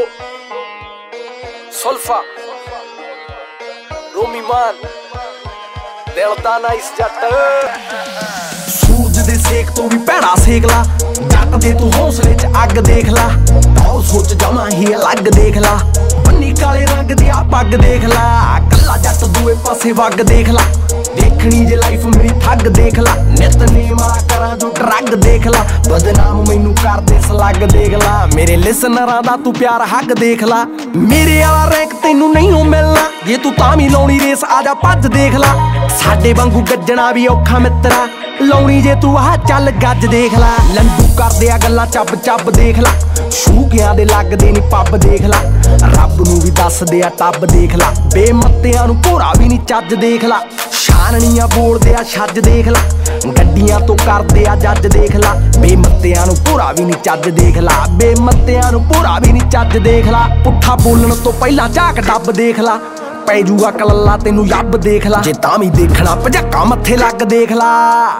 ਸੁਲਫਾ ਰੋਮੀ ਮਾਨ ਦਿਲ ਦਾ ਨਾਈਸ ਜੱਟ। ਸੂਰਜ ਦੇ ਸੇਕ ਤੋਂ ਵੀ ਭੈੜਾ ਸੇਕ ਲਾ, ਜੱਟ ਦੇ ਤੂੰ ਹੌਸਲੇ 'ਚ ਅੱਗ ਦੇਖ ਲਾ। ਤੌਰ ਸੋਚ ਜਮਾ ਹੀ ਅਲੱਗ ਦੇਖ ਲਾ, ਬੰਨੀ ਕਾਲੇ ਰੰਗ ਦੀ ਆ ਪੱਗ ਦੇਖ ਲਾ। ਕੱਲਾ ਜੱਟ ਦੂਏ ਪਾਸੇ ਵਗ ਦੇਖ ਲਾ, ਦੇਖਣੀ ਜੇ ਲਾਈਫ ਮੇਰੀ ਠੱਗ ਦੇਖ ਲਾ। ਨਿਤਨੇਮ ਆ ਕਰਾਂ ਜੋ ਡਰੱਗ ਦੇਖ ਲਾ, ਬਦਨਾਮ ਮੈਨੂੰ ਕਰਦੇ ਸਲੱਗ ਦੇਖ ਲਾ। ਮੇਰੇ ਲਿਸਨਰਾਂ ਦਾ ਤੂੰ ਪਿਆਰ ਹੱਗ ਦੇਖ ਲਾ, ਮੇਰੇ ਵਾਲਾ ਰੈਂਕ ਤੈਨੂੰ ਨਹੀਂ ਹੋ ਮਿਲਣਾ। ਜੇ ਤੂੰ ਤਾਂ ਵੀ ਲਾਉਣੀ ਰੇਸ ਆ ਜਾ ਭੱਜ ਦੇਖ ਲਾ। ਸਾਡੇ ਵਾਂਗੂ ਗੱਜਣਾ ਵੀ ਔਖਾ ਮਿੱਤਰਾ, ਲਾਉਣੀ ਜੇ ਤੂੰ ਆਹ ਚੱਲ ਗੱਜ ਦੇਖ ਲਾ। ਲੰਡੂ ਕਰਦੇ ਆ ਗੱਲਾਂ ਚੱਬ ਚੱਬ ਦੇਖ ਲਾ, ਸ਼ੂਕਿਆਂ ਦੇ ਲੱਗਦੇ ਨੀ ਪੱਬ ਦੇਖ ਲਾ। ਰੱਬ ਨੂੰ ਵੀ ਦੱਸਦੇ ਆ ਟੱਬ ਦੇਖ ਲਾ, ਬੇਮੱਤਿਆਂ ਨੂੰ ਭੋਰਾ ਵੀ ਨੀ ਚੱਜ ਦੇਖ ਲਾ। ਛਾਨਣੀਆਂ ਬੋਲਦੇ ਆ ਛੱਜ ਦੇਖ ਲਾ, ਗੱਡੀਆਂ ਤੋਂ ਕਰਦੇ ਆ ਜੱਜ ਦੇਖ ਲਾ। ਬੇਮੱਤਿਆਂ ਨੂੰ ਭੋਰਾ ਵੀ ਨੀ ਚੱਜ ਦੇਖ ਲਾ, ਬੇਮੱਤਿਆਂ ਨੂੰ ਭੋਰਾ ਵੀ ਨੀ ਚੱਜ ਦੇਖ ਲਾ। ਪੁੱਠਾ ਬੋਲਣ ਤੋਂ ਪਹਿਲਾਂ ਝਾਕ ਡੱਬ ਦੇਖ ਲਾ, ਪੈ ਜੂਗਾ ਕਲੱਲਾ ਤੈਨੂੰ ਯੱਬ ਦੇਖ ਲਾ। ਜੇ ਤਾਂ ਵੀ ਦੇਖਣਾ ਭਜੱਕਾ ਮੱਥੇ ਲੱਗ ਦੇਖ ਲਾ।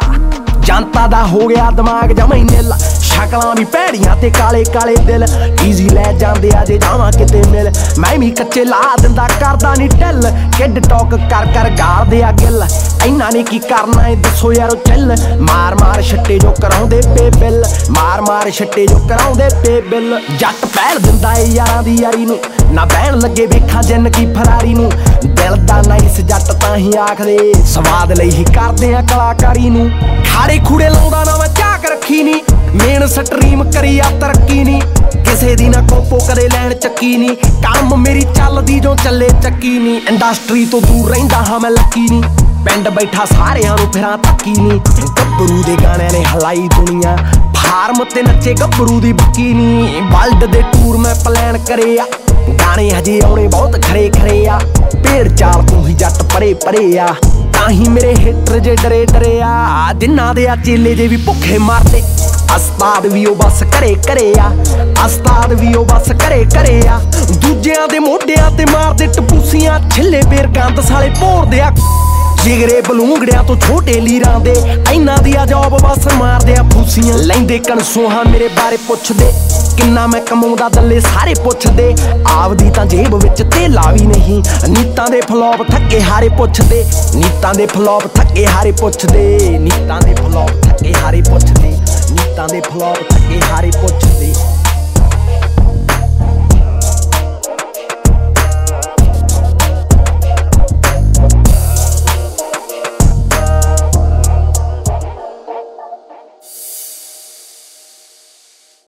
ਜਨਤਾ ਦਾ ਹੋ ਗਿਆ ਦਿਮਾਗ ਜਮਾਂ ਹੀ ਨਿੱਲ, ਸ਼ਕਲਾਂ ਵੀ ਭੈੜੀਆਂ ਤੇ ਕਾਲੇ ਕਾਲੇ ਦਿਲ। ਈਜ਼ੀ ਲੈ ਜਾਂਦੇ ਆ ਜੇ ਜਾਵਾਂ ਕਿਤੇ ਮਿਲ, ਮੈਂ ਵੀ ਕੱਚੇ ਲਾ ਦਿੰਦਾ ਕਰਦਾ ਨੀ ਢਿੱਲ। ਕਿੱਡ ਟੌਕ ਕਰ ਕਰ ਗਾਲਦੇ ਆ ਗਿੱਲ, ਇਹਨਾਂ ਨੇ ਕੀ ਕਰਨਾ ਏ ਦੱਸੋ ਯਾਰੋ ਚੱਲ। ਮਾਰ ਮਾਰ ਛੱਟੇ ਜੋ ਕਰਾਉਂਦੇ ਪੇ ਬਿੱਲ, ਮਾਰ ਮਾਰ ਛੱਟੇ ਜੋ ਕਰਾਉਂਦੇ ਪੇ ਬਿੱਲ। ਜੱਟ ਪਹਿਲ ਦਿੰਦਾ ਏ ਯਾਰਾਂ ਦੀ ਯਾਰੀ ਨੂੰ, ਨਾ ਬਹਿਣ ਲੱਗੇ ਵੇਖਾਂ ਜਿੰਨ ਕੀ ਫਰਾਰੀ ਨੂੰ। ਦਿਲ ਦਾ ਨਾਈਸ ਜੱਟ ਤਾਂ ਹੀ ਆਖਦੇ, ਸਵਾਦ ਲਈ ਹੀ ਕਰਦੇ ਆ ਕਲਾਕਾਰੀ ਨੂੰ। ਖਾੜੇ ਖੂੜੇ ਲਾਉਂਦਾ ਨਾ ਮੈਂ ਝਾਕ ਰੱਖੀ ਨੀ, ਮੇਨ ਸਟਰੀਮ ਕਰੀ ਆ ਤਰੱਕੀ ਨੀ। ਕਿਸੇ ਦੀ ਨਾ ਕੋਪੋ ਕਦੇ ਲੈਣ ਚੱਕੀ ਨੀ, ਕੰਮ ਮੇਰੀ ਚੱਲਦੀ ਜੋ ਚੱਲੇ ਚੱਕੀ ਨੀ। ਇੰਡਸਟਰੀ ਤੋਂ ਦੂਰ ਰਹਿੰਦਾ ਹਾਂ ਮੈਂ ਲੱਕੀ ਨੀ, ਪਿੰਡ ਬੈਠਾ ਸਾਰਿਆਂ ਨੂੰ ਫਿਰਾਂ ਤੱਕੀ ਨੀ। ਗੱਭਰੂ ਦੇ ਗਾਣਿਆਂ ਨੇ ਹਲਾਈ ਦੁਨੀਆ, ਫਾਰਮ ਤੇ ਨੱਚੇ ਗੱਭਰੂ ਦੀ ਬੱਕੀ ਨੀ। ਵਰਲਡ ਦੇ ਟੂਰ ਮੈਂ ਪਲਾਨ ਕਰੇ ਆ, ਗਾਣੇ ਹਜੇ ਆਉਣੇ ਬਹੁਤ ਖਰੇ ਖਰੇ ਆ। ਭੇੜ ਚਾਲ ਤੂੰ ਹੀ ਜੱਟ ਪਰੇ ਪਰੇ ਆ, ਤਾਂ ਹੀ ਮੇਰੇ ਹੇਟਰ ਜੇ ਡਰੇ ਡਰੇ ਆ। ਜਿਨ੍ਹਾਂ ਦੇ ਆ ਚੇਲੇ ਜੇ ਵੀ ਭੁੱਖੇ ਮਾਰਦੇ, ਉਸਤਾਦ ਵੀ ਉਹ ਬਸ ਘਰੇ ਘਰੇ ਆ। ਉਸਤਾਦ ਵੀ ਉਹ ਬਸ ਘਰੇ ਘਰੇ ਆ। ਦੂਜਿਆਂ ਦੇ ਮੋਢਿਆਂ ਤੇ ਮਾਰਦੇ ਟਪੂਸੀਆਂ, ਛਿੱਲੇ ਬੇਰ ਗੰਦ ਸਾਲੇ ਭੋਰਦੇ ਆ। ਜਿਗਰੇ ਬਲੂੰਗੜਿਆਂ ਤੋਂ ਛੋਟੇ ਲੀਰਾਂ ਦੇ, ਇਹਨਾਂ ਦੀ ਆ ਜੌਬ ਬਸ ਮਾਰਦੇ ਆ ਫੂਸੀਆਂ। ਲੈਂਦੇ ਕਣਸੋਹਾਂ ਮੇਰੇ ਬਾਰੇ ਪੁੱਛਦੇ, ਕਿੰਨਾ ਮੈਂ ਕਮਾਉਂਦਾ ਦੱਲੇ ਸਾਰੇ ਪੁੱਛਦੇ। ਆਪਦੀ ਤਾਂ ਜੇਬ ਵਿੱਚ ਧੇਲਾ ਵੀ ਨਹੀਂ, ਨੀਤਾਂ ਦੇ ਫਲੌਪ ਥੱਕੇ ਹਾਰੇ ਪੁੱਛਦੇ। ਨੀਤਾਂ ਦੇ ਫਲੌਪ ਥੱਕੇ ਹਾਰੇ ਪੁੱਛਦੇ, ਨੀਤਾਂ ਦੇ ਫਲੌਪ ਥੱਕੇ ਹਾਰੇ ਪੁੱਛਦੇ, ਨੀਤਾਂ ਦੇ ਫਲੌਪ ਥੱਕੇ ਹਾਰੇ